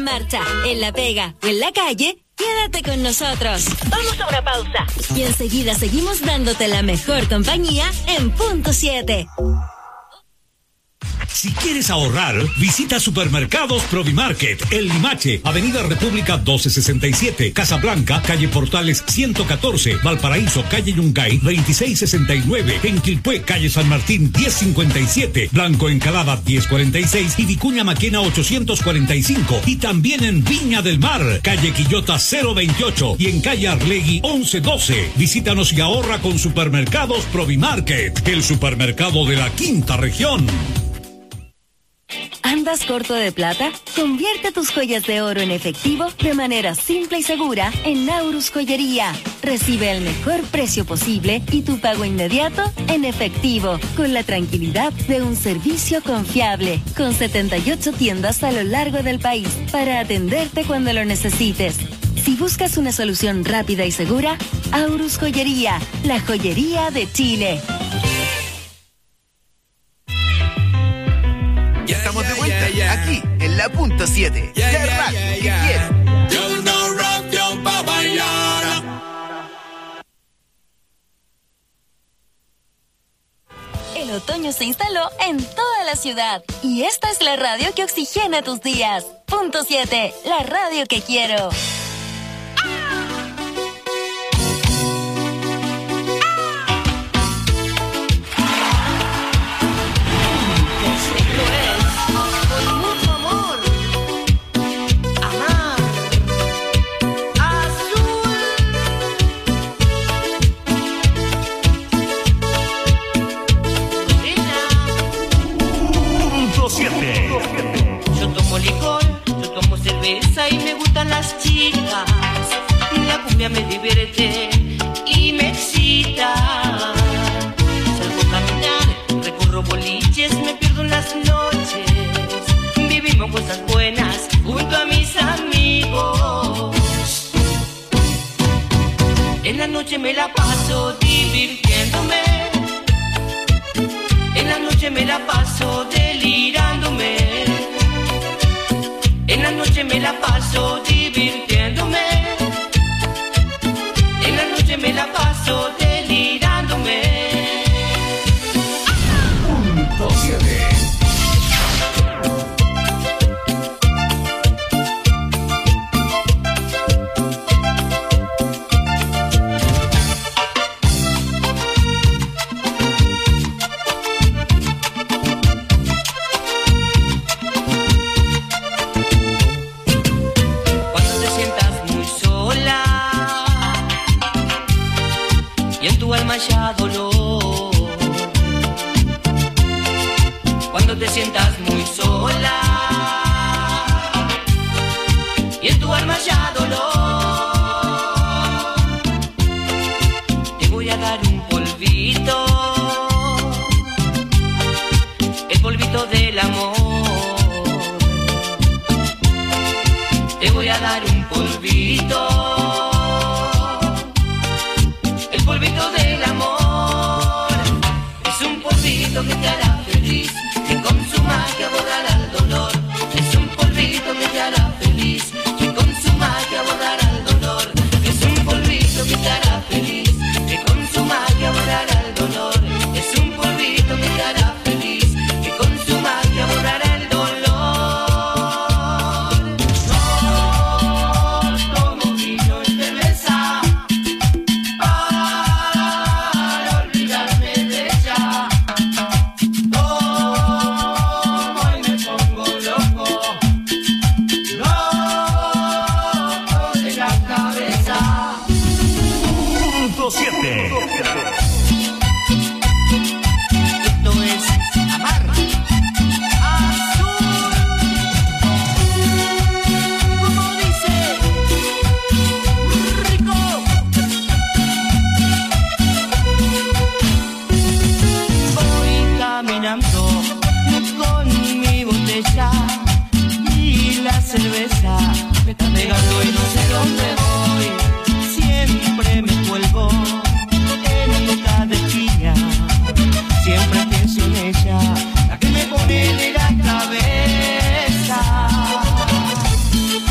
en marcha, en la pega o en la calle, quédate con nosotros. Vamos a una pausa. Y enseguida seguimos dándote la mejor compañía en Punto 7. Si quieres ahorrar, visita Supermercados Provimarket, El Limache, Avenida República 1267, Casablanca, Calle Portales 114, Valparaíso, Calle Yungay 2669, en Quilpué, Calle San Martín 1057, Blanco Encalada 1046 y Vicuña Maquena 845. Y también en Viña del Mar, Calle Quillota 028 y en Calle Arlegui 1112. Visítanos y ahorra con Supermercados Provimarket, el supermercado de la quinta región. ¿Andas corto de plata? Convierte tus joyas de oro en efectivo de manera simple y segura en Naurus Joyería. Recibe el mejor precio posible y tu pago inmediato en efectivo, con la tranquilidad de un servicio confiable, con 78 tiendas a lo largo del país para atenderte cuando lo necesites. Si buscas una solución rápida y segura, Aurus Joyería, la joyería de Chile. Ya estamos de vuelta aquí en la Punto 7, la radio que quiero. Yo no rock pa' bailar. El otoño se instaló en toda la ciudad y esta es la radio que oxigena tus días. Punto 7, la radio que quiero. Y me gustan las chicas, la cumbia me divierte y me excita. Salgo a caminar, recorro boliches, me pierdo en las noches. Vivimos cosas buenas junto a mis amigos. En la noche me la paso divirtiéndome, en la noche me la paso delirándome. En la noche me la paso divirtiéndome, en la noche me la paso delirándome. Punto 7. Ya dolor. Cuando te sientas muy sola y en tu alma ya dolor, te voy a dar un polvito, el polvito del amor. Te voy a dar un polvito, el polvito del amor. Es un polvito que te hará feliz, que con su magia borrará el dolor. Es un polvito que te hará feliz, que con su magia borrará el dolor. Es un polvito que te hará feliz, que con su magia borrará el dolor. Es un polvito que te hará feliz, que con su magia borrará el dolor. Como vino y cerveza, cerveza me está pegando y no sé dónde voy. Siempre me vuelvo en cada esquina. Siempre pienso en ella, la que me pone de la cabeza.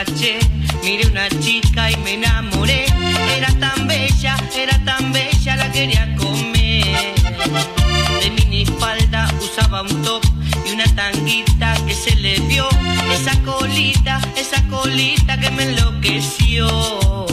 emborraché, miré una chica y me enamoré. Era tan bella, la quería comer. De minifalda usaba un top y una tanguita que se le vio. Esa colita que me enloqueció.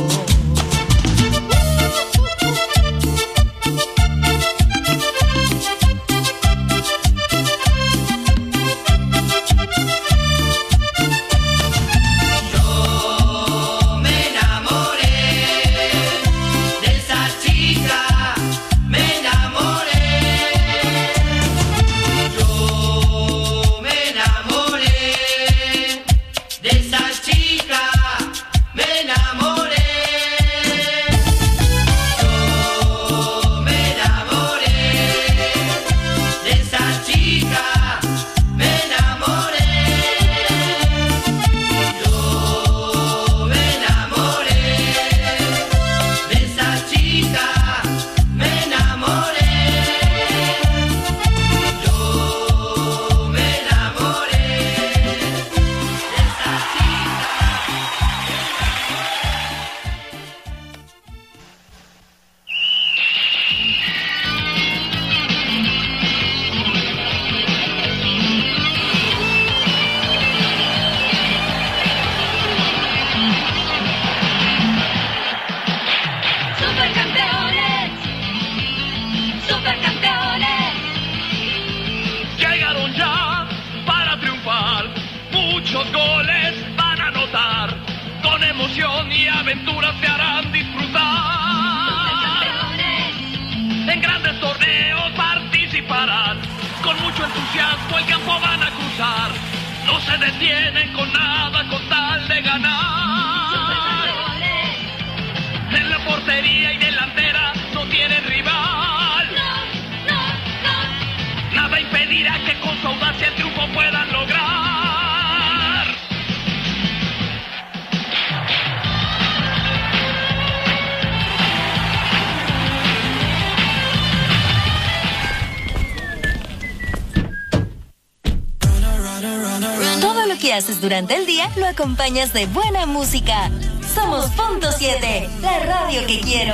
Durante el día lo acompañas de buena música. Somos Punto 7, la radio que quiero.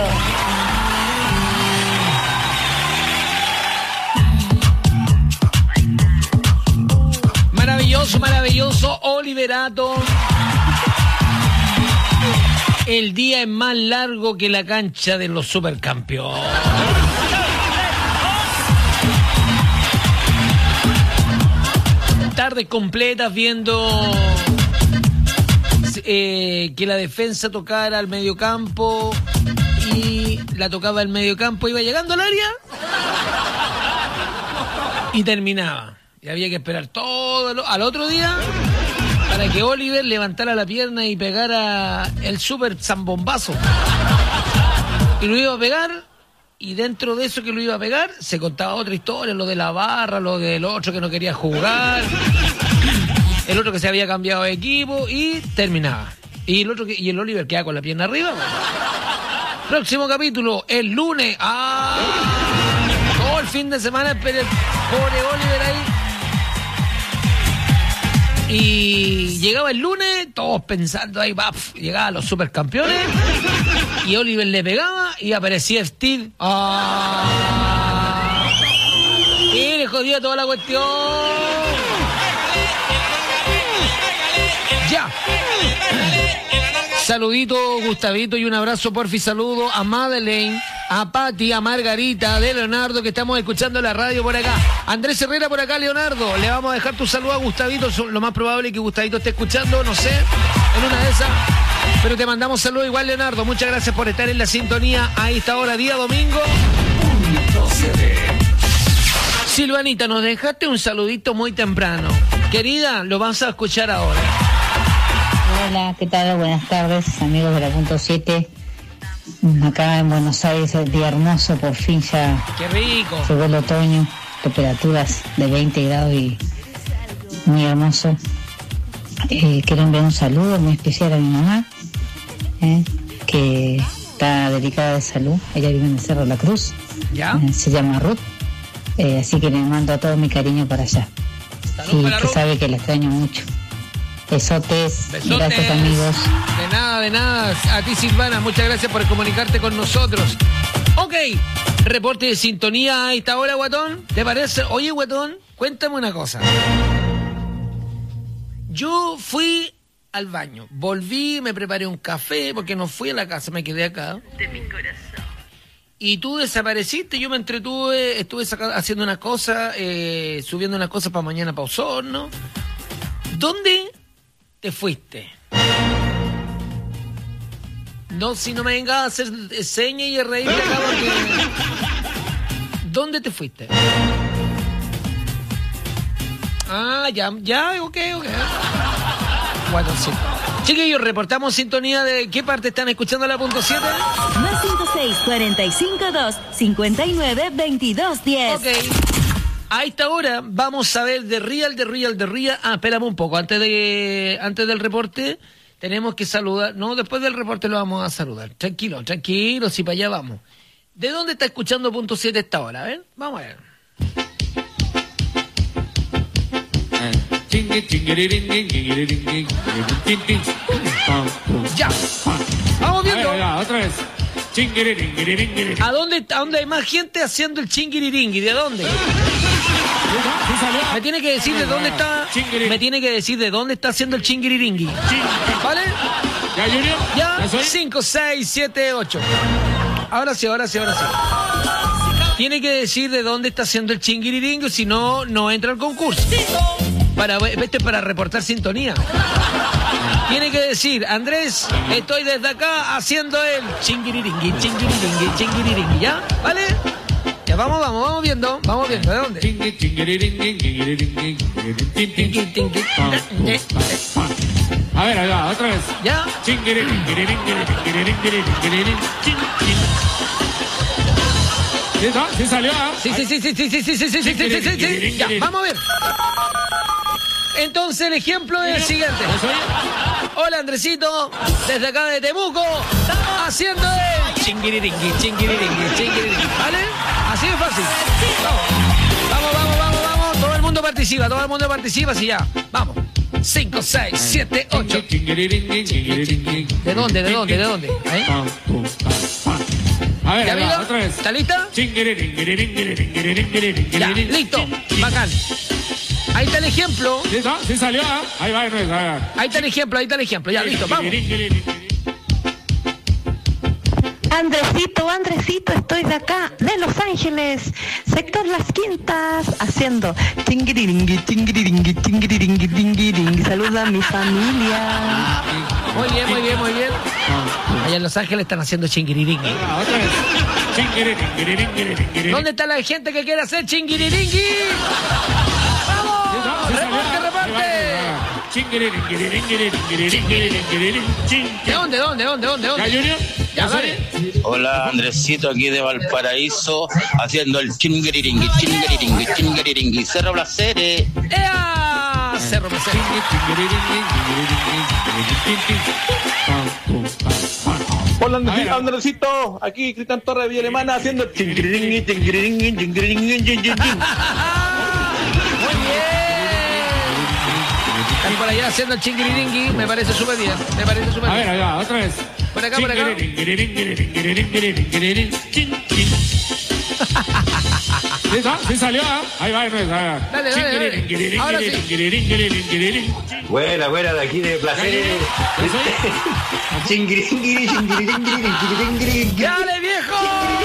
Maravilloso, Oliverato. El día es más largo que la cancha de los supercampeones. Tardes completas viendo que la defensa tocara al mediocampo y la tocaba al mediocampo, iba llegando al área y terminaba. Y había que esperar todo al otro día para que Oliver levantara la pierna y pegara el super zambombazo. Y lo iba a pegar. Y dentro de eso que lo iba a pegar, se contaba otra historia, lo de la barra, lo del otro que no quería jugar, el otro que se había cambiado de equipo y terminaba. Y el Oliver queda con la pierna arriba. Próximo capítulo, el lunes. Todo el fin de semana, pero el pobre Oliver ahí. Y llegaba el lunes, todos pensando ahí, llegaban los supercampeones. Y Oliver le pegaba y aparecía Steve. Y le jodía toda la cuestión. Ya. Saludito, Gustavito, y un abrazo, porfi, saludo a Madeleine, a Patti, a Margarita, de Leonardo, que estamos escuchando la radio por acá. Andrés Herrera por acá, Leonardo. Le vamos a dejar tu saludo a Gustavito. Lo más probable es que Gustavito esté escuchando, no sé, en una de esas. Pero te mandamos saludos igual, Leonardo. Muchas gracias por estar en la sintonía a esta hora, día domingo. Silvanita, nos dejaste un saludito muy temprano. Querida, lo vamos a escuchar ahora. Hola, ¿qué tal? Buenas tardes, amigos de la Punto 7. Acá en Buenos Aires, el día hermoso, por fin ya. ¡Qué rico! Llegó el otoño, temperaturas de 20 grados y muy hermoso. Quiero enviar un saludo muy especial a mi mamá, que está delicada de salud. Ella vive en el Cerro de la Cruz. ¿Ya? Se llama Ruth. Así que le mando todo mi cariño para allá. Salud, y para que Ruth. sabe que la extraño mucho. Besotes. Gracias, amigos. De nada. A ti, Silvana, muchas gracias por comunicarte con nosotros. Ok, reporte de sintonía a esta hora, Guatón. ¿Te parece? Oye, Guatón, cuéntame una cosa. Yo fui al baño, volví, me preparé un café, porque no fui a la casa, me quedé acá. De mi corazón. Y tú desapareciste, yo me entretuve, estuve haciendo una cosa, subiendo una cosa para mañana para Osorno. ¿Dónde te fuiste? No, si no me vengas a hacer señas y a reír acá porque... ¿Dónde te fuiste? Ah, ya, ok. Bueno, sí. Chiquillos, reportamos sintonía de qué parte están escuchando la punto 7. Más 56452592210. Ok. A esta hora vamos a ver de Real. Ah, espérame un poco. Antes del reporte tenemos que saludar. No, después del reporte lo vamos a saludar. Tranquilo, si para allá vamos. ¿De dónde está escuchando punto 7 esta hora? A ver, vamos a ver. Ya. Vamos viendo. Otra vez. ¿A dónde hay más gente haciendo el chingiriringui? ¿De dónde? Me tiene que decir de dónde está. Me tiene que decir de dónde está haciendo el chingiriringui. ¿Vale? ¿Ya, Junior? Ya. 5, 6, 7, 8. Ahora sí. Tiene que decir de dónde está haciendo el chingiriringui, si no, no entra al concurso. Para reportar sintonía. Tiene que decir, Andrés, estoy desde acá haciendo el chingiriringui, ¿ya? ¿Vale? Ya vamos viendo, ¿de dónde? A ver, allá, otra vez. ¿Ya? ¿Sí salió? Sí. Ya, vamos a ver. Entonces el ejemplo es el siguiente. Hola, Andresito, desde acá de Temuco, haciendo el chingiriringui. ¿Vale? Así es fácil. Vamos. Todo el mundo participa, sí, ya. Vamos. 5, 6, 7, 8. ¿De dónde? ¿Ahí? A ver, ¿Ya, otra vez. ¿Está lista? Ya, listo. Bacán. Ahí está el ejemplo. ¿Sí salió? Ahí va. Ahí está el ejemplo. Ya, listo, vamos. Andresito, estoy de acá, de Los Ángeles, sector Las Quintas, haciendo chingiriringui. Saluda a mi familia. Muy bien. Allá en Los Ángeles están haciendo chingiriringui. Otra vez. ¿Dónde está la gente que quiere hacer chingiriringui? ¡Vamos! ¡Reparte! ¿De dónde? ¿Ya, Junior? Ya, dale. Hola, Andresito, aquí de Valparaíso, haciendo el chingiriringui, Cerro Placeres. ¡Ea! Cerro Placeres. Hola, Andresito, aquí Cristian Torres de Villa Alemana, haciendo el chingiriringui. Muy bien. Están por allá haciendo el chingiriringui, me parece súper bien. A ver, allá, otra vez. Por acá. ¿Sí salió? Ahí va. Dale. Ahora sí. Buena, de aquí de Placeres. Chingiriringui. ¡Dale, viejo!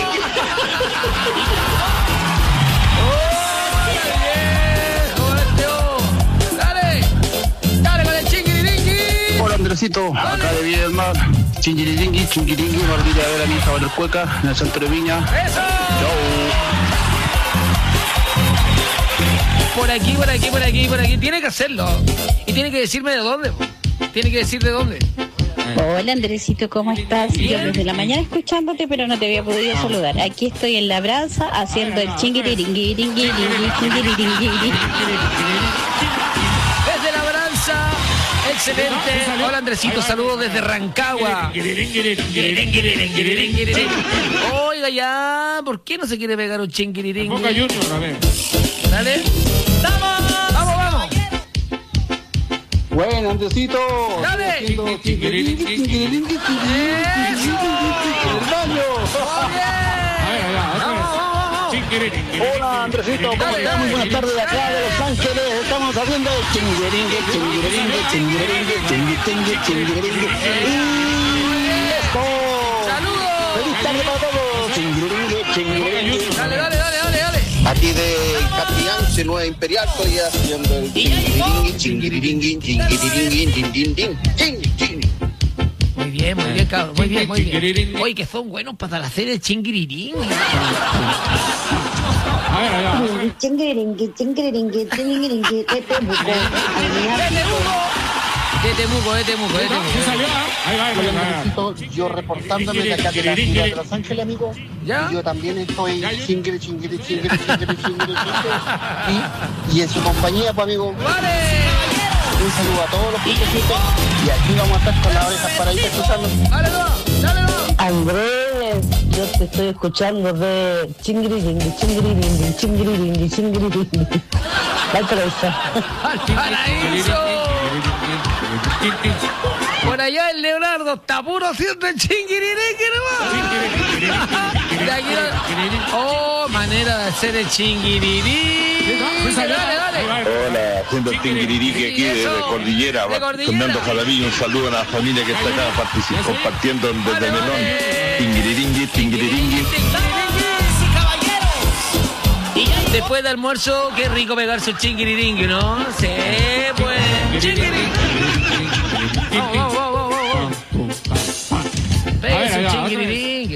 Dale con el chingiriringui. Hola, Andresito, acá de Villa del Mar, chingiriringui, mordida de la vieja Valcueca, en el centro de Viña. ¡Eso! Chau. Por aquí. Tiene que hacerlo. Y tiene que decirme de dónde. Hola, Andresito, ¿cómo estás? Bien. Yo desde la mañana escuchándote, pero no te había podido saludar. Aquí estoy en Labranza haciendo el chingiriringui. Desde Labranza, excelente. Hola, Andresito, saludos desde Rancagua. Oiga, ya, ¿por qué no se quiere pegar un chingiriringui? Boca Junior, a ver. Dale. ¡Vamos! Bueno, Andresito. ¡Dale! El baño. Hola, Andresito. ¿Cómo estás? Muy buenas tardes de acá de Los Ángeles. Estamos haciendo chingueringue, chingueringue, chingueringue, chingueringue, chingueringue. Y listo. ¡Saludos! ¡Feliz tarde para todos! Chingueringue, chingueringue. Dale. Aquí de Castellance, Nueva Imperial, estoy haciendo el chinguiringui, chinguiringui, chinguiringui, chinguiringui. Muy bien, cabrón. Muy bien. Oye, que son buenos para hacer el chinguirirín. Chinguiringui, chinguiringui, chinguiringui, de Temuco. De Temuco. Ahí va. Yo reportándome de acá de la ciudad de Los Ángeles, amigo. ¿Ya? Yo también estoy chingre. Y en su compañía, pues, amigo. ¡Vale! Un saludo a todos los putecitos. Y aquí vamos a estar con las orejas paraditas escuchando. ¡Dale! Andrés, yo te estoy escuchando de chingiriringui. Valparaíso. Por allá el Leonardo está puro haciendo el chinguiriringui nomás. Oh, manera de hacer el chinguiriringui. Dale. Hola, haciendo el tinguiririque aquí de Cordillera, Fernando Jaramillo, un saludo a la familia que está acá compartiendo desde Melón. Tinguiriringui. Después de almuerzo, qué rico pegarse un chinguiriringui, ¿no? Sí, pues. Chinguiriringui. Pégase un chinguiriringui.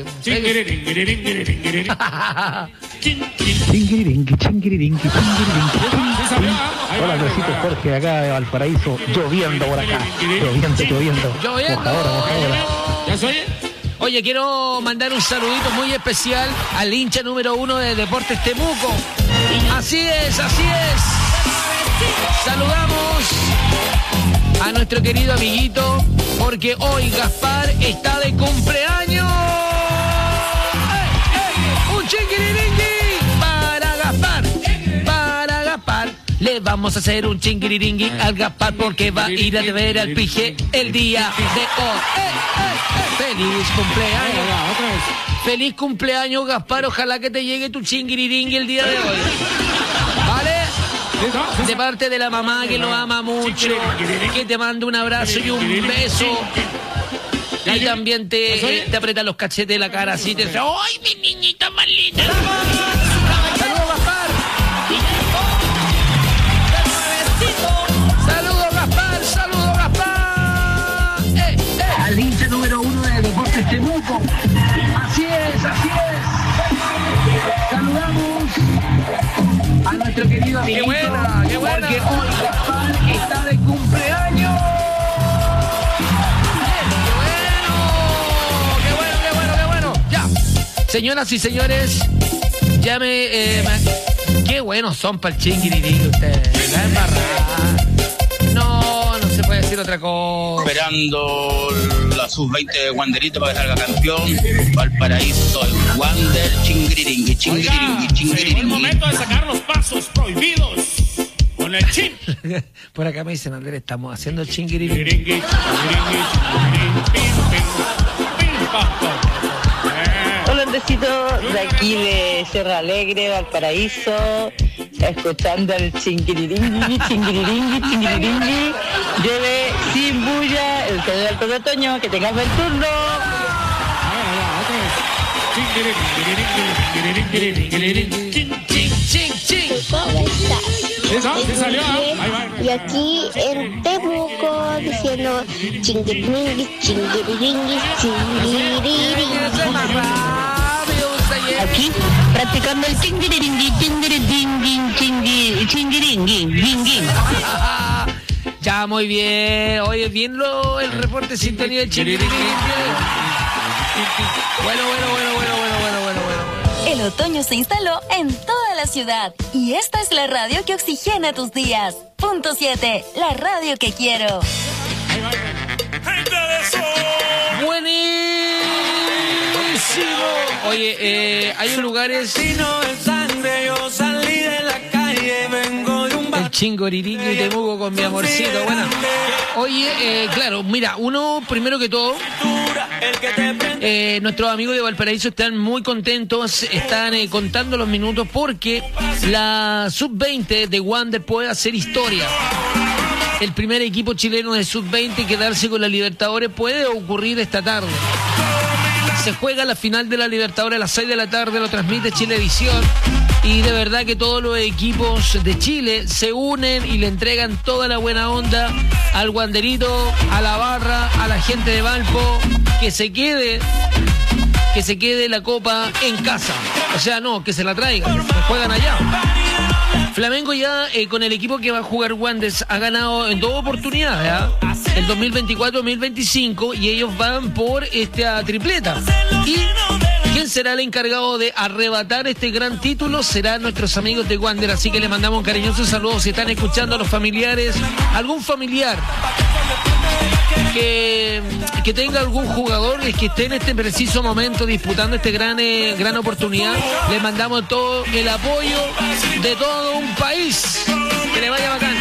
Chinguiriringui. Hola, Andresito, Jorge, acá de Valparaíso, lloviendo por acá. Lloviendo. Mojadora. ¿Ya soy? Oye, quiero mandar un saludito muy especial al hincha número 1 de Deportes Temuco. Así es. Saludamos a nuestro querido amiguito, porque hoy Gaspar está de cumpleaños. Un chinguiriringui para Gaspar. Le vamos a hacer un chinguiriringui al Gaspar porque va a ir a ver al Pije el día de hoy. ¡Feliz cumpleaños! ¡Feliz cumpleaños, Gaspar! Ojalá que te llegue tu chinguiriringui el día de hoy. ¿Vale? De parte de la mamá que lo ama mucho, que te manda un abrazo y un beso. Y también te aprieta los cachetes de la cara así, te dice: ¡ay, mi niñita más linda! ¡Saludos, Gaspar! ¡Saludos, Gaspar! Al hincha número 1 de Deportes Temuco. Así es. Saludamos a nuestro querido amigo. ¡Qué buena! Porque hoy Gaspar está de cumpleaños. ¡Qué bueno! Ya, señoras y señores, qué buenos son para el chinguiriringui ustedes. La embarrada. No se puede decir otra cosa. Esperando la sub-20 de Wanderito para que salga campeón. Valparaíso, el Wander, chinguiriringui. Llegó el momento de sacar los pasos prohibidos con el chin. Por acá me dicen: Andrés, estamos haciendo el chinguiriringui. Hola, Andresito, de aquí de Sierra Alegre, Valparaíso, escuchando el chinguiriringui. Lleve sin bulla el saludo alto de otoño, que tengas buen turno. Y aquí en Temuco diciendo chinguiringui. Aquí practicando el chinguiringui. Ya, muy bien. Oye, bien el reporte de sintonía del chinguiriringui. Bueno. El otoño se instaló en toda la ciudad y esta es la radio que oxigena tus días. Punto 7, la radio que quiero. Buenísimo. Oye, hay lugares. Si no es sangre, yo salí de la calle, vengo de un bar. Chingoriringui y Temuco con mi amorcito. Bueno, oye, claro, mira, uno, primero que todo, nuestros amigos de Valparaíso están muy contentos, están contando los minutos porque la Sub-20 de Wander puede hacer historia. El primer equipo chileno de Sub-20 quedarse con la Libertadores puede ocurrir esta tarde. Se juega la final de la Libertadores a las 6 de la tarde, lo transmite Chilevisión. Y de verdad que todos los equipos de Chile se unen y le entregan toda la buena onda al Wanderito, a la barra, a la gente de Valpo, que se quede la copa en casa. O sea, no, que se la traigan, que juegan allá. Flamengo ya con el equipo que va a jugar Wanderers ha ganado en 2 oportunidades, ¿eh? El 2024-2025, y ellos van por esta tripleta. Y quien será el encargado de arrebatar este gran título serán nuestros amigos de Wander, así que le mandamos un cariñoso saludo si están escuchando a los familiares, algún familiar que tenga algún jugador que esté en este preciso momento disputando este gran oportunidad. Le mandamos todo el apoyo de todo un país. Que le vaya bacán.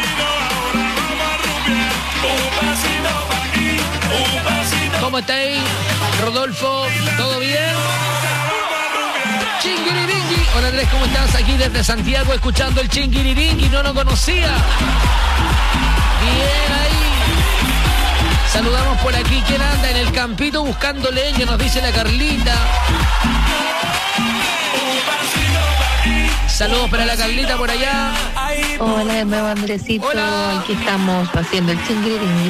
¿Cómo estáis, Rodolfo? ¿Todo bien? Chingiriringui. Hola Andrés, ¿cómo estás? Aquí desde Santiago escuchando el Chingiriringui, no lo conocía. Bien ahí. Saludamos por aquí. ¿Quién anda en el campito buscando leña? Nos dice la Carlita. Saludos para la Carlita por allá. Hola, de nuevo Andresito. Hola. Aquí estamos haciendo el chingiriringui,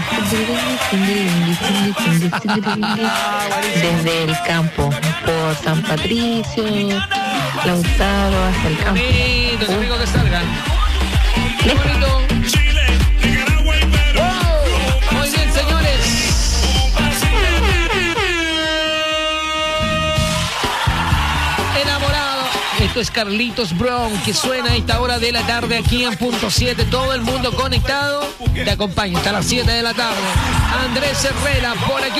desde el campo, por San Patricio, Lautaro, hasta el campo. Bonito, qué rico que salgan. Qué bonito. Wow. Muy bien, señores. Enamorado. Esto es Carlitos Brown, que suena a esta hora de la tarde aquí en Punto 7. Todo el mundo conectado. Te acompaña hasta las 7 de la tarde. Andrés Herrera por aquí.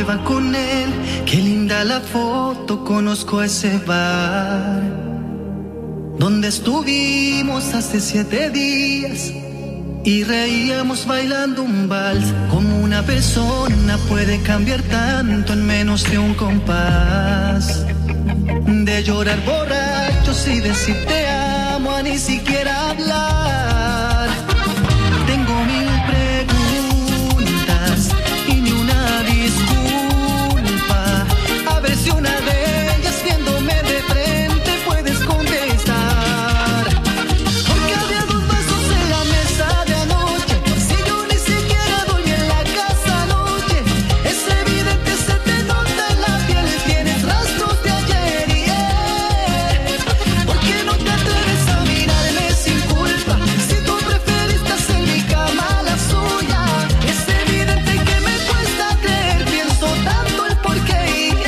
estaba con él, qué linda la foto, conozco ese bar donde estuvimos hace 7 días y reíamos bailando un vals. Como una persona puede cambiar tanto en menos de un compás, de llorar borrachos y decir te amo a ni siquiera hablar. Tengo 1000 preguntas y ni una disculpa, a ver si una de ellas viéndome de frente puedes contestar. Porque había 2 vasos en la mesa de anoche, si yo ni siquiera dormí en la casa anoche. Es evidente, se te nota en la piel, tienes rastros de ayer y ¿por qué no te atreves a mirarme sin culpa? Si tú preferiste hacer mi cama a la suya, es evidente que me cuesta creer, pienso tanto el porqué y es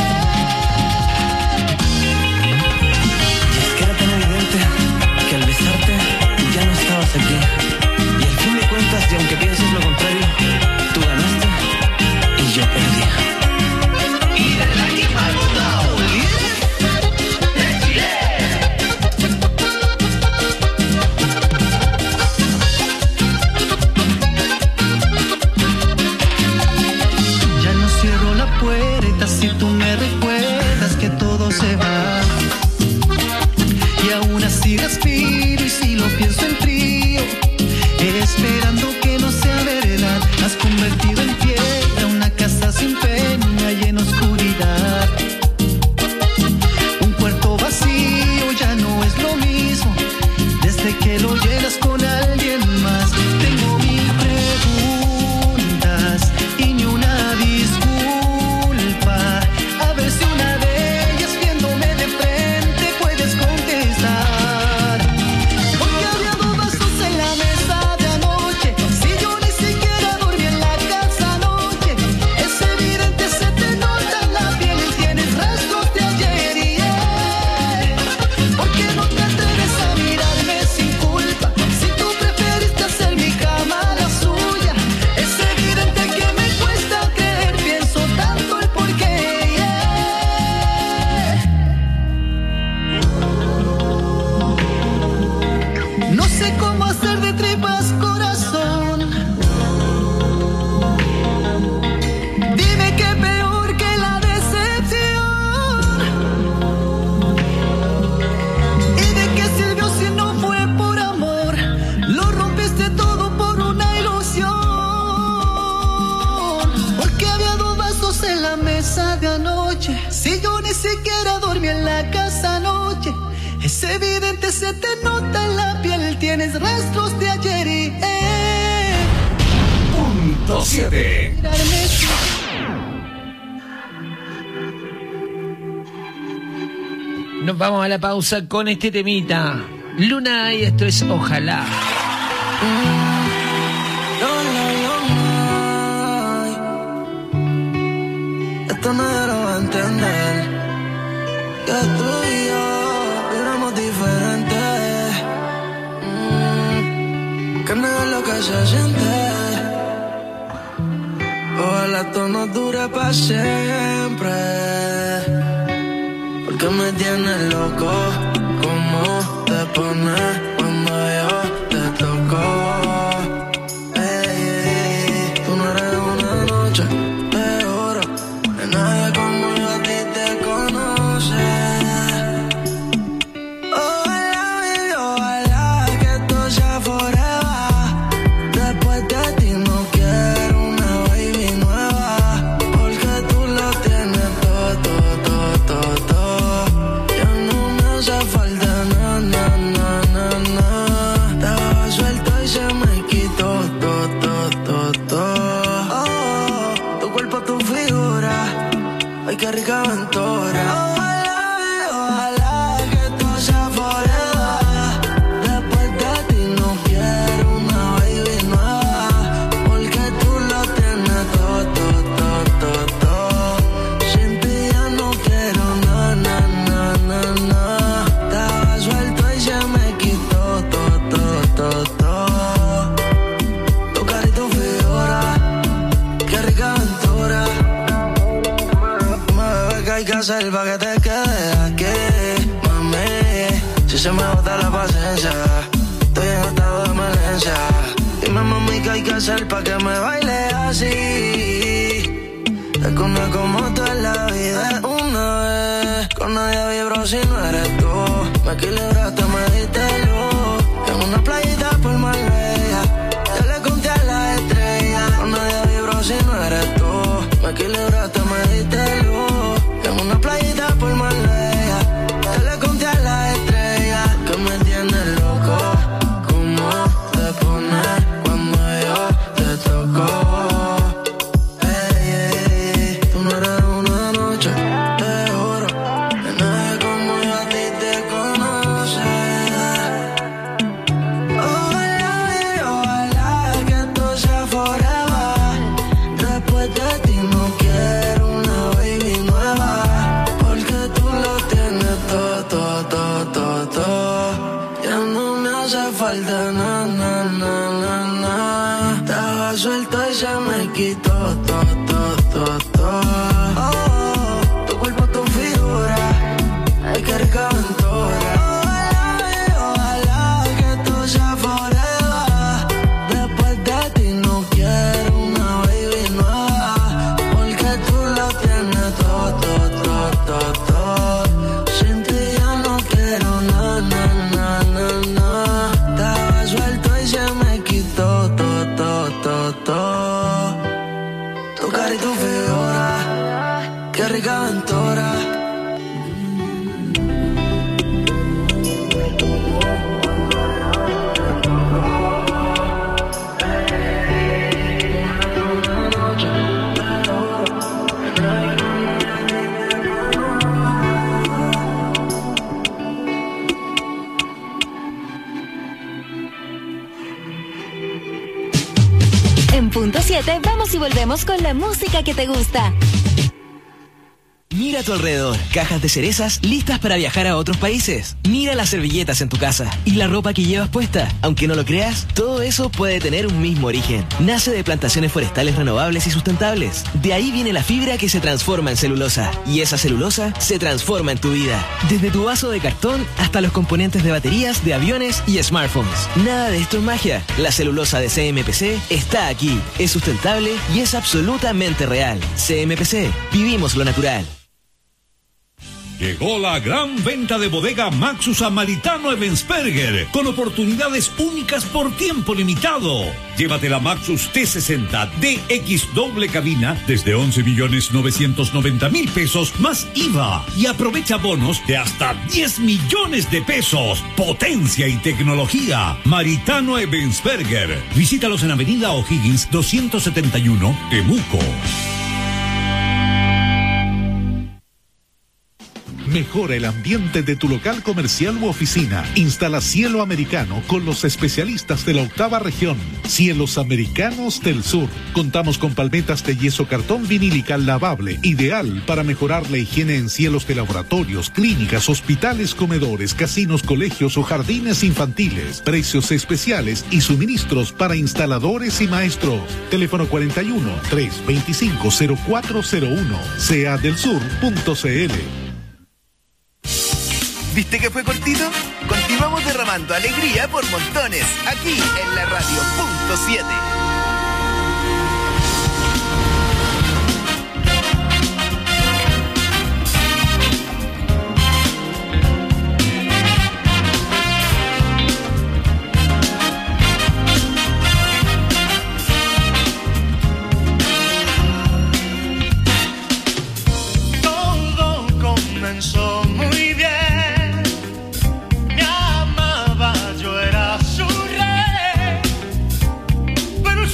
que era tan evidente que al besarte ya no estabas aquí. Y al fin de cuentas, y aunque pienses lo contrario, tú ganaste y yo perdí. Y desde aquí para el mundo, de Chile. Ya no cierro la puerta si tú me recuerdas que todo se va. Y aún así respiro y si lo pienso en frío, esperando que no sea verdad. Has convertido en piedra una casa sin peña y en oscuridad. Un cuarto vacío ya no es lo mismo desde que lo llenas con alguien más. Tengo 1000 preguntas y ni una disculpa, a ver si una de ellas viéndome de frente puedes contestar. Porque había 2 vasos en la mesa de anoche, si yo ni siquiera dormí en la casa anoche. Es evidente, se te nota en la piel, tienes rastros de ayer y ¿por qué no te atreves a mirarme sin culpa? Si tú preferiste hacer mi cama a la suya, es evidente que me cuesta creer, pienso tanto el porqué. No sé cómo hacer de tripas corazón. Dime que peor que la decepción. ¿Y de qué sirvió si no fue por amor? Lo rompiste todo por una ilusión. Porque había 2 vasos en la mesa de anoche, si yo ni siquiera dormí en la casa anoche. Es evidente, se te nota en la piel, tienes rastros de ayer y Punto 7. mirarme sin- Nos vamos a la pausa con este temita. Luna, y esto es Ojalá. Esto nadie lo va a entender, que tú y yo éramos diferentes, que negar lo que se siente. Ojalá esto no dure para siempre, porque me tienes loco. ¿Cómo te pones cuando yo te toco? Tú no eres una noche de oro, de nadie como yo a ti te conoce. Ojalá, baby, ojalá que esto sea forever. Después de ti no quiero una baby nueva, porque tú lo tienes todo, todo, todo, todo. Yo no me hace hacer pa' que te quedes aquí, mami? Si se me bota la paciencia, estoy en estado de emergencia. Dime, mami, ¿qué hay que hacer pa' que me baile así? Es que una como tú en la vida es una vez. Con nadie vibro si no eres tú. Me equilibraste, me diste luz. En una playita por Marbella, yo le conté a las estrellas. Con nadie vibro si no eres tú. Me equilibraste, me diste luz. En una playita por Marbella, yo le conté a las estrellas. Que me tienes loco, ¿cómo te pones cuando yo te toco? Suelto y se me quitó tu cuerpo, tu figura, ay, qué rica aventura. Ojalá que tú seas forever. Después de ti no quiero una baby nueva, porque tú lo tienes todo. Sin ti ya no quiero nada. Estaba suelto y se me quitó todo. Tu cara y tu figura, qué rica aventura. Punto 7, vamos y volvemos con la música que te gusta. Mira a tu alrededor, cajas de cerezas listas para viajar a otros países. Mira las servilletas en tu casa y la ropa que llevas puesta. Aunque no lo creas, todo eso puede tener un mismo origen. Nace de plantaciones forestales renovables y sustentables. De ahí viene la fibra que se transforma en celulosa. Y esa celulosa se transforma en tu vida. Desde tu vaso de cartón hasta los componentes de baterías, de aviones y smartphones. Nada de esto es magia. La celulosa de CMPC está aquí. Es sustentable y es absolutamente real. CMPC, vivimos lo natural. Llegó la gran venta de bodega Maxus a Maritano Ebensperger, con oportunidades únicas por tiempo limitado. Llévate la Maxus T60 DX doble cabina desde 11.990.000 pesos más IVA y aprovecha bonos de hasta 10 millones de pesos. Potencia y tecnología. Maritano Ebensperger. Visítalos en Avenida O'Higgins 271, Temuco. Mejora el ambiente de tu local comercial u oficina. Instala cielo americano con los especialistas de la 8ª región. Cielos Americanos del Sur. Contamos con palmetas de yeso cartón vinílica lavable, ideal para mejorar la higiene en cielos de laboratorios, clínicas, hospitales, comedores, casinos, colegios o jardines infantiles. Precios especiales y suministros para instaladores y maestros. Teléfono 41 325 0401. seadelsur.cl. ¿Viste que fue cortito? Continuamos derramando alegría por montones, aquí en la radio Punto 7. Todo comenzó muy bien. Pero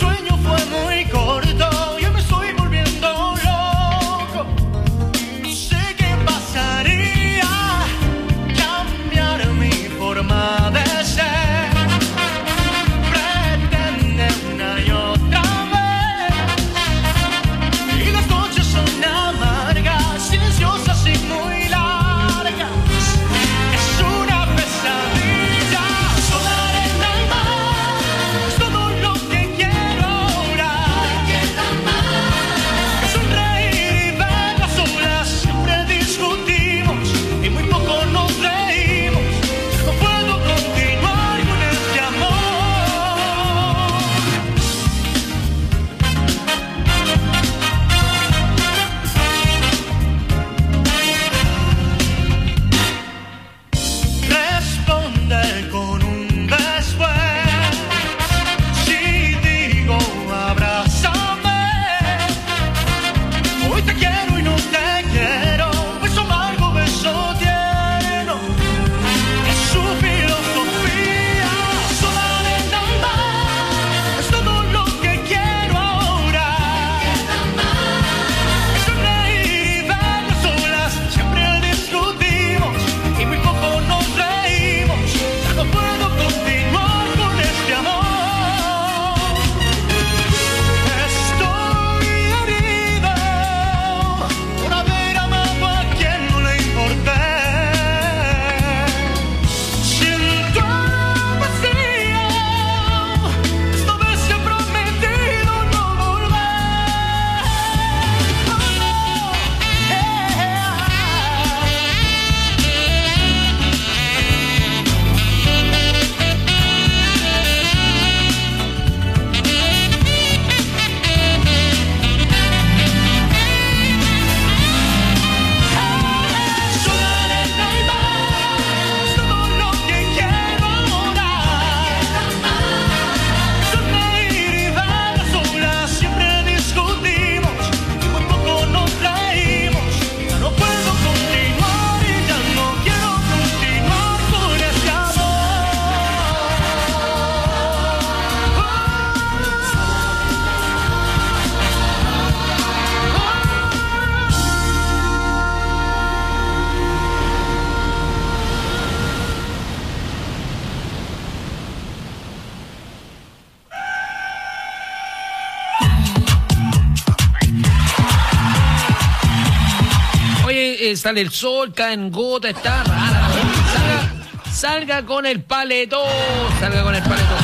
sale el sol, caen gotas, está rara. Salga con el paletón. Salga con el paletón.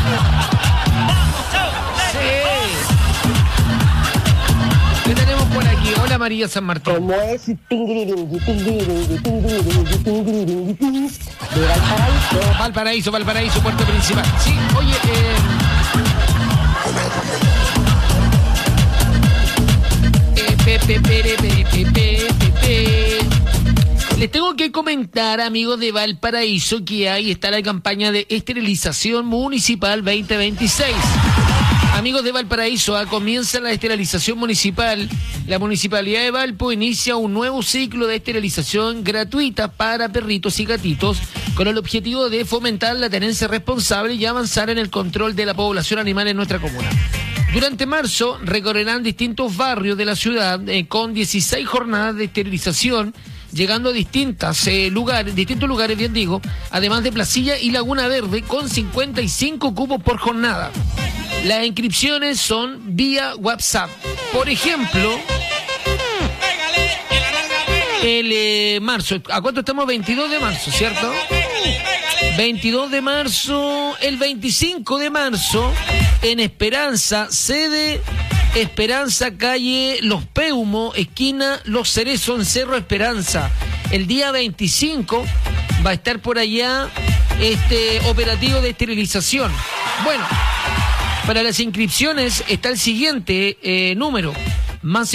Sí. ¿Qué tenemos por aquí? Hola, María San Martín. ¿Cómo es tingiriringui, tingiriringui, tingiriringui, tingiriringui, de Valparaíso? Valparaíso, puerto principal. Sí, oye, les tengo que comentar, amigos de Valparaíso, que ahí está la campaña de esterilización municipal 2026. Amigos de Valparaíso, comienza la esterilización municipal. La Municipalidad de Valpo inicia un nuevo ciclo de esterilización gratuita para perritos y gatitos con el objetivo de fomentar la tenencia responsable y avanzar en el control de la población animal en nuestra comuna. Durante marzo recorrerán distintos barrios de la ciudad con 16 jornadas de esterilización, llegando a distintos lugares, además de Placilla y Laguna Verde, con 55 cupos por jornada. Las inscripciones son vía WhatsApp. Por ejemplo, el marzo, ¿a cuánto estamos? 22 de marzo, ¿cierto? 22 de marzo, el 25 de marzo, en Esperanza, sede Esperanza, calle Los Peumos, esquina Los Cerezos, en Cerro Esperanza. El día 25 va a estar por allá este operativo de esterilización. Bueno, para las inscripciones está el siguiente número, más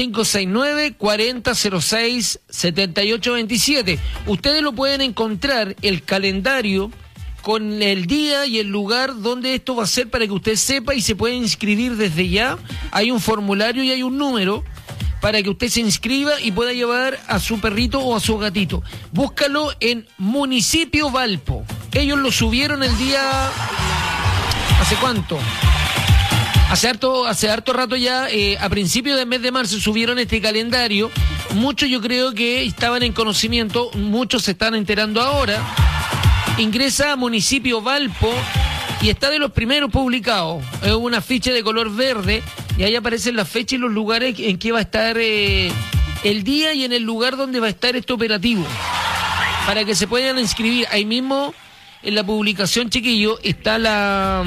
569-4006-7827. Ustedes lo pueden encontrar, el calendario con el día y el lugar donde esto va a ser, para que usted sepa y se puede inscribir desde ya. Hay un formulario y hay un número para que usted se inscriba y pueda llevar a su perrito o a su gatito. Búscalo en Municipio Valpo. Ellos lo subieron el día... ¿Hace cuánto? Hace harto rato ya, a principios del mes de marzo subieron este calendario. Muchos yo creo que estaban en conocimiento, muchos se están enterando ahora. Ingresa a Municipio Valpo y está de los primeros publicados. Es una afiche de color verde y ahí aparecen las fechas y los lugares en que va a estar el día y en el lugar donde va a estar este operativo, para que se puedan inscribir. Ahí mismo en la publicación, chiquillo, está la...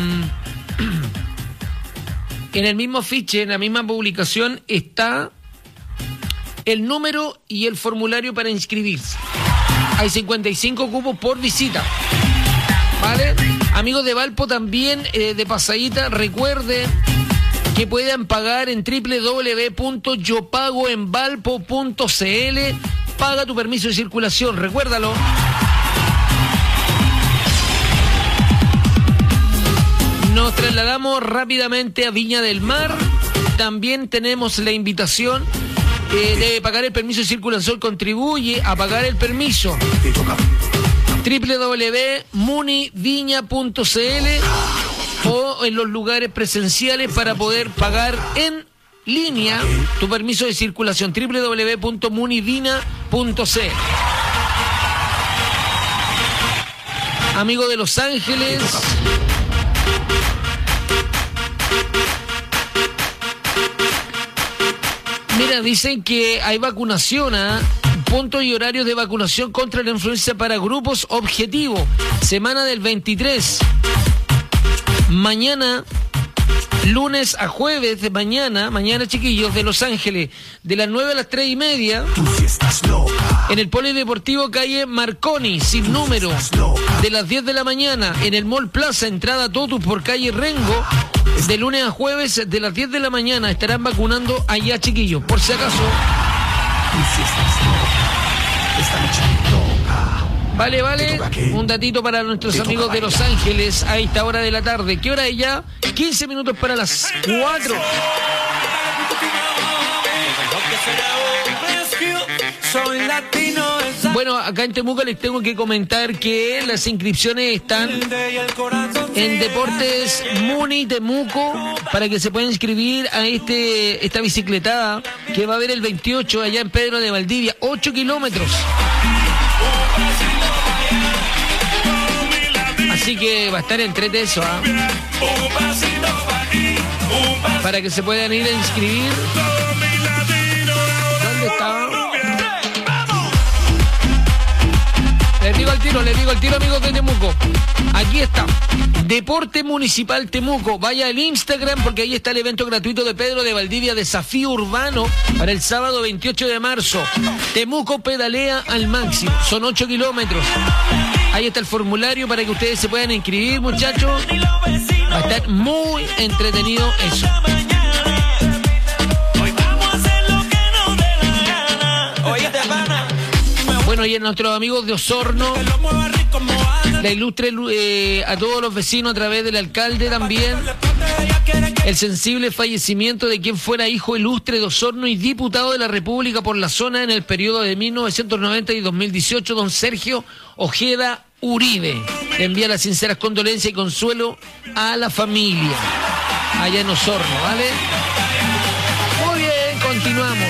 En el mismo afiche, en la misma publicación, está el número y el formulario para inscribirse. Hay 55 cupos por visita, ¿vale? Amigos de Valpo, también de pasadita, recuerden que puedan pagar en www.yopagoenvalpo.cl. Paga tu permiso de circulación, recuérdalo. Nos trasladamos rápidamente a Viña del Mar. También tenemos la invitación de pagar el permiso de circulación. Contribuye a pagar el permiso. www.muniviña.cl o en los lugares presenciales para poder pagar en línea tu permiso de circulación. www.muniviña.cl. Amigo de Los Ángeles, mira, dicen que hay vacunación, puntos y horarios de vacunación contra la influenza para grupos objetivo. Semana del 23. Mañana, lunes a jueves de mañana, chiquillos, de Los Ángeles, de las 9 a las 3:30. En el Polideportivo calle Marconi, sin número, de las 10 de la mañana. En el Mall Plaza, entrada Totus por calle Rengo, de lunes a jueves, de las 10 de la mañana. Estarán vacunando allá, chiquillos, por si acaso. Vale. Un datito para nuestros amigos de Los Ángeles a esta hora de la tarde. ¿Qué hora es ya? 15 minutos para las 4. Bueno, acá en Temuco les tengo que comentar que las inscripciones están en Deportes Muni Temuco para que se puedan inscribir a esta bicicletada que va a haber el 28 allá en Pedro de Valdivia, 8 kilómetros. Así que va a estar entrete eso, para que se puedan ir a inscribir. ¿Dónde está? Les digo al tiro, amigos de Temuco. Aquí está. Deporte Municipal Temuco. Vaya al Instagram porque ahí está el evento gratuito de Pedro de Valdivia, Desafío Urbano, para el sábado 28 de marzo. Temuco pedalea al máximo. Son 8 kilómetros. Ahí está el formulario para que ustedes se puedan inscribir, muchachos. Va a estar muy entretenido eso. Bueno, y a nuestros amigos de Osorno, la ilustre a todos los vecinos a través del alcalde también, el sensible fallecimiento de quien fuera hijo ilustre de Osorno y diputado de la República por la zona en el periodo de 1990 y 2018, don Sergio Ojeda Uribe. Le envía las sinceras condolencias y consuelo a la familia allá en Osorno, ¿vale? Muy bien, continuamos.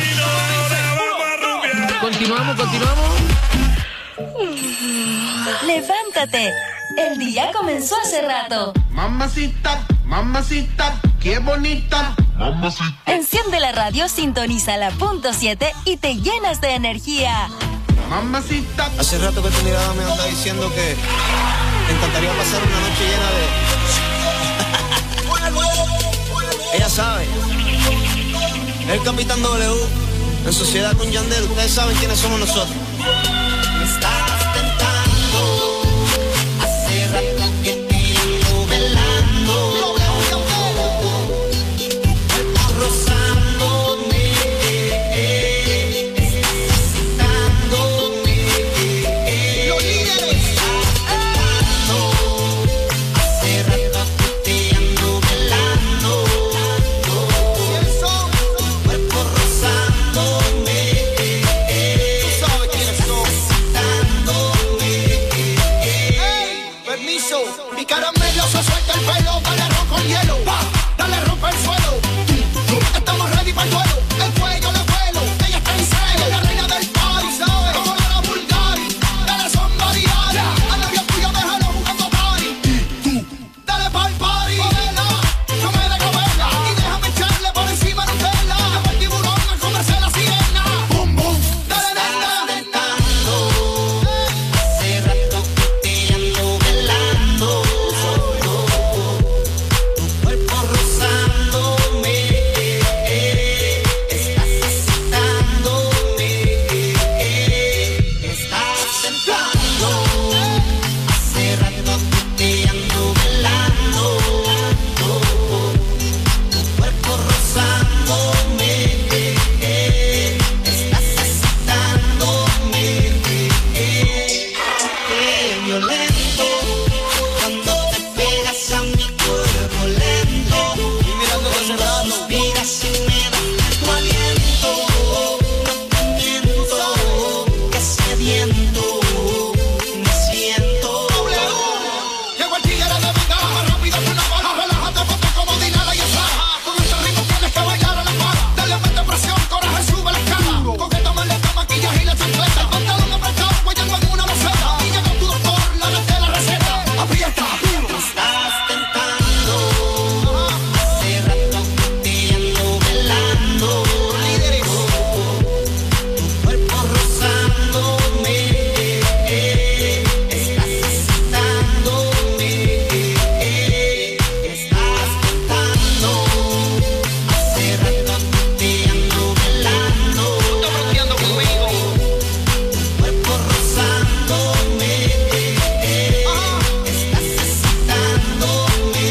Levántate. El día comenzó hace rato. Mamacita, qué bonita. Mamacita. Enciende la radio, sintoniza la .7 y te llenas de energía. Mamacita. Hace rato que tu mirada me anda diciendo que te encantaría pasar una noche llena de... Ella sabe. El Capitán W. En sociedad con Yandel, ustedes saben quiénes somos nosotros. Me estás tentando, hace rato que te llevo velando, rozándome, necesitándome, los líderes. Hace rato que te ando velando, cuerpo rozándome, tú sabes quiénes son. Permiso, mi caramelo se suelta el pelo, dale rompo el hielo, dale rompe el suelo. Estamos ready para el duelo, el cuello le vuelo, ella está en celo, la reina del party, ¿sabes? Como la Bulgari, dale somebody, dale, a la vía tuya déjalo jugando party. Dale pa'l party, vela, no me dejo verla, y déjame echarle por encima Nutella, llevo el tiburón a comerse la sirena. Bum, bum, dale nena. Hace rato que te ando velando, tu cuerpo rozándome, estás excitándome, me estás tentando. Hace rato que te ando velando, tu cuerpo rozándome, estás excitándome, qué violento cuando te pegas a mi cuerpo lento, cuando suspiras y me das tu aliento, no te miento, que sediento me siento. Llegó el tigre de ventaja, más rápido que una baja, relájate, ponte como Dinara y Esaja, con este ritmo tienes que bailar a la para, dale mete presión, coraje, sube la escala, coqueta, maleta, maquillaje y la chancleta, el pantalón apretado, guayando en una maceta, y llegó tu doctor, la de la receta, aprieta, me estás tentando, hace rato que te ando velando, líderes, tu cuerpo rozándome, estás excitándome, estás tentando, hace rato que te ando velando, bloqueando conmigo, tu cuerpo rozándome, estás excitándome,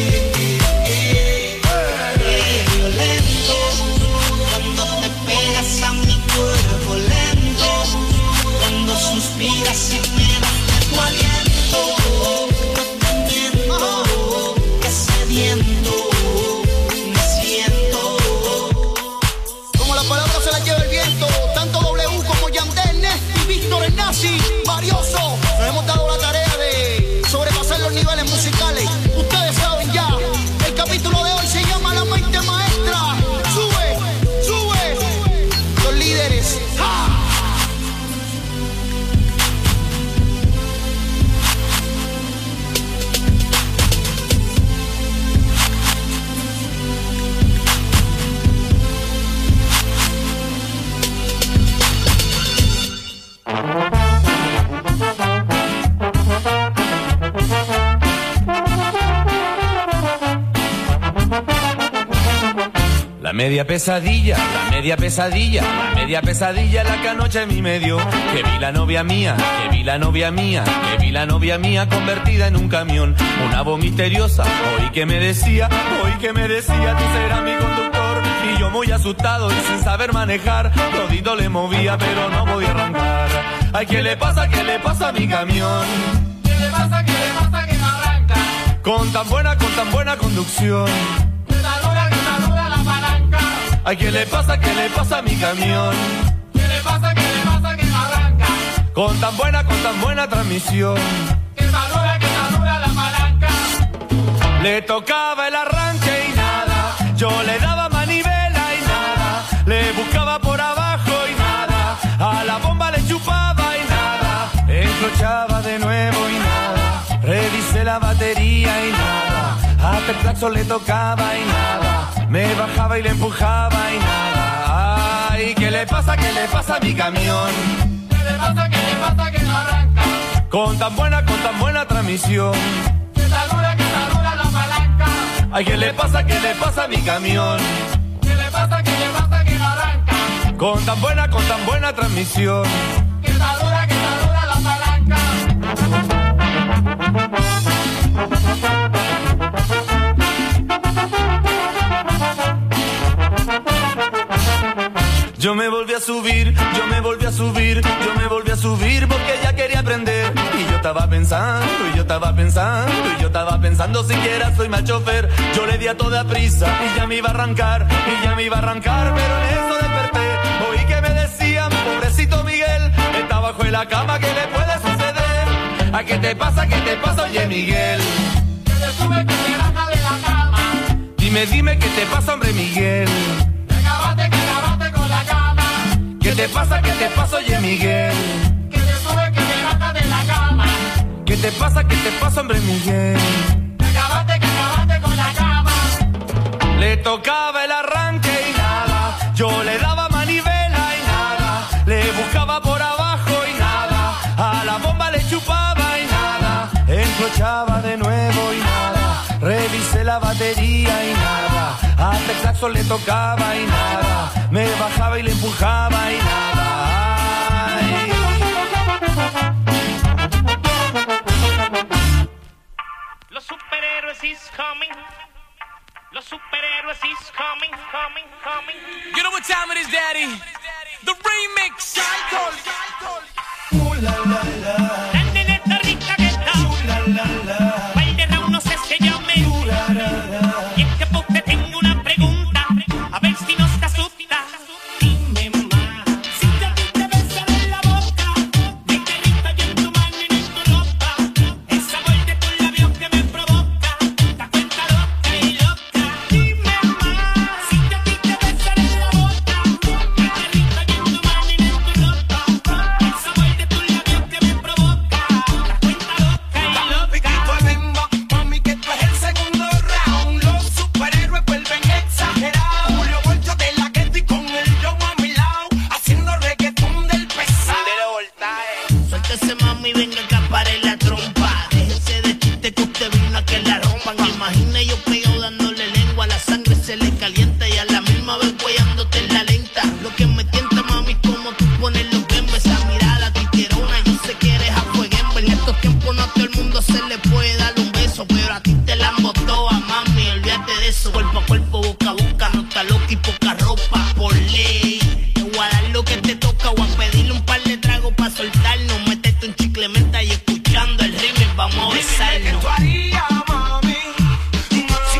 qué violento cuando te pegas a mi cuerpo lento, cuando suspiras y me das tu aliento, no te miento, que sediento me siento. Como la palabra se la lleva el viento, tanto W como Yandel, Nesti, Víctor, el Nazi, Marioso, nos hemos dado la tarea de sobrepasar los niveles musicales. Ustedes saben ya, el capítulo de hoy se llama La Mente Maestra. Sube, sube, los líderes. ¡Ja! media pesadilla, la media pesadilla, la media pesadilla la que anoche en mi medio. Que vi la novia mía, que vi la novia mía, que vi la novia mía convertida en un camión. Una voz misteriosa, oí que me decía, tú serás mi conductor. Y yo muy asustado y sin saber manejar, todito le movía pero no podía arrancar. Ay, ¿qué le pasa a mi camión? ¿Qué le pasa que no arranca? Con tan buena conducción. Que saluda la palanca. Ay, ¿qué le pasa a mi camión? ¿Qué le pasa que no arranca? Con tan buena transmisión. Que saluda la palanca. Le tocaba el arranque y nada, yo le daba manivela y nada, le buscaba por abajo y nada, a la bomba le chupaba y nada, encrochaba de nuevo y nada, revisé la batería y nada, hasta el claxon le tocaba y nada, me bajaba y le empujaba y nada. Ay, ¿qué le pasa a mi camión? ¿Qué le pasa que no arranca? Con tan buena transmisión. Que saluda la palanca. Ay, ¿qué le pasa a mi camión? ¿Qué le pasa que no arranca? Con tan buena transmisión. Que saluda la palanca. Yo me volví a subir porque ella quería aprender. Y yo estaba pensando siquiera soy mal chofer. Yo le di a toda prisa y ya me iba a arrancar, pero en eso desperté. Oí que me decían, pobrecito Miguel, está bajo en la cama, ¿qué le puede suceder? ¿A qué te pasa, oye Miguel? Que te sube, que te baja de la cama. Dime, ¿qué te pasa, hombre Miguel? Que acabaste con la cama. ¿Qué te pasa, oye Miguel? Que te sube, que te baja de la cama. ¿Qué te pasa, hombre Miguel? Que acabaste con la cama. Le tocaba el arranque y nada, yo le daba manivela y nada, le buscaba por abajo y nada, a la bomba le chupaba y nada, encrochaba de nuevo y nada, revisé la batería y nada, hasta el claxon le tocaba y nada, me bajaba y le empujaba y nada. Ay. Los superhéroes is coming. Los superhéroes is coming. You know what time it is, Daddy? The remix. La neneta rica que está. Valderrama no sé se llame. Y es que por te tengo una pregunta, a ver si no te asusta. Dime más, si a ti te besan en la boca, me derrita yo en tu mano y en tu ropa, esa vuelta por labios que me provoca, te cuenta loca y loca. Dime más, si a ti te besan en la boca, me derrita yo en tu mano y en tu ropa, esa vuelta por labios que me provoca, te cuenta loca y loca. Piquito de bimbo, mami, que tú es el segundo round. Los superhéroes vuelven exagerados. Julio Voltio de la Getty y con el yo a mi lado, haciendo reggaetón del pesado. Suéltese mami, venga que pare la trompa. Déjese de chiste que usted vino a que la rompan. Imagine yo pegado dándole lengua, la sangre se le calienta y a la misma vez guayándote en la lenta. Lo que me tienta mami, como tú pones los gembes, esa mirada tiquerona, yo sé que eres a fueguembe. En estos tiempos no a todo el mundo se le puede dar un beso, pero a ti te la embotó a mami, olvídate de eso. Cuerpo a cuerpo, boca a boca, no está loca y poca ropa por ley. Te voy a dar lo que te toca, voy a pedirle un par de tragos pa' soltarnos. Métete un chicle menta y escuchando el ritmo vamos a besarnos. ¿Qué tú harías, mami?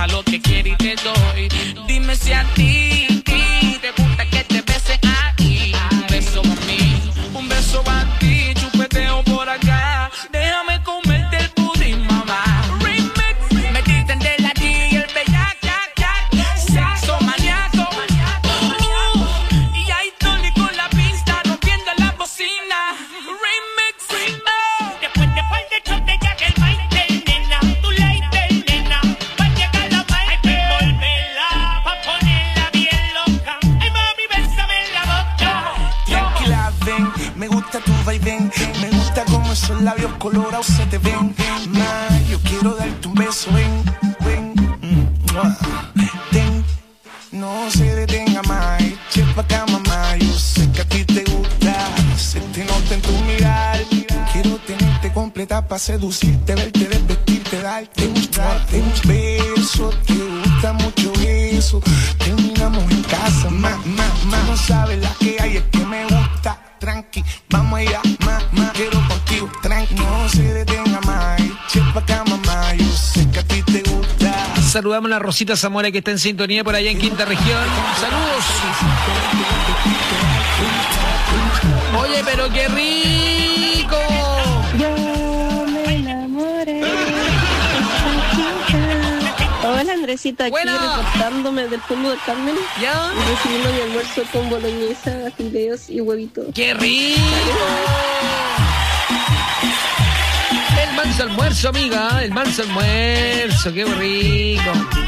deja lo que quiere y te doy. Dime si a ti te gusta que te bese ahí. Un beso para mí, un beso para ti, chupeteo por acá. Déjame comerte el pudín, mamá. Remix, me dicen de la D y el bellaca, sexo maníaco. Y ahí Tony con la pista rompiendo la bocina. Remix, después de shot te llega el baile, nena. Tu late, nena. Va a llegar la baile, hay que volverla pa' ponerla bien loca. Ay, mami, bésame en la boca. Tranquila, ven, me gusta tu vaivén. Me gusta cómo esos labios colorados se te ven. Ma, yo quiero darte un beso, ven. Ten, no se detenga más, eche pa' acá, mamá. Yo sé que a ti te gusta, se te nota en tu mirar. Quiero tenerte completa pa' seducirte, verte, desvestirte, darte un beso. Te gusta mucho eso, terminamos en casa, no sabes la que hay, es que me gusta. Tranqui, vamos allá, quiero contigo, tranqui. No se detenga más, eche pa' acá, mamá. Yo sé que a ti te gusta. Saludamos a la Rosita Zamora que está en sintonía por allá en Quinta Región. Saludos. Oye, pero qué rico. Yo me enamoré. Hola, Andresito, aquí reportándome del fondo del Carmen. ¿Ya? Recibiendo mi almuerzo con boloñesa, fideos y huevitos. ¡Qué rico! El manso almuerzo, amiga. El manso almuerzo. ¡Qué rico!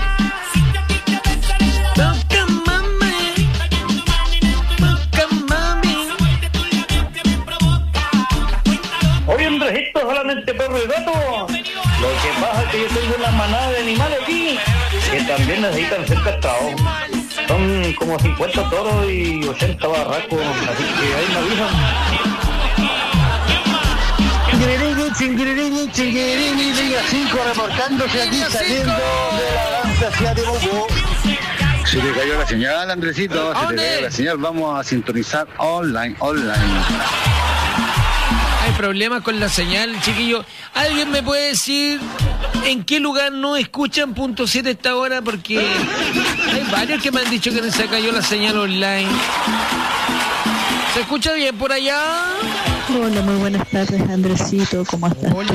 Oye, Andresito, solamente perro y gato. Lo que pasa es que yo tengo una manada de animales aquí que también necesitan ser castrados. Son como 50 toros y 80 barracos, así que ahí me avisan. Liga 5 reportándose aquí saliendo de la danza hacia de Bobo. Se te cayó la señal, Andresito, se te cayó la señal, vamos a sintonizar online. Hay problemas con la señal, chiquillo. ¿Alguien me puede decir en qué lugar no escuchan punto 7 esta hora? Porque hay varios que me han dicho que se cayó la señal online. ¿Se escucha bien por allá? Hola, muy buenas tardes, Andresito, ¿cómo estás?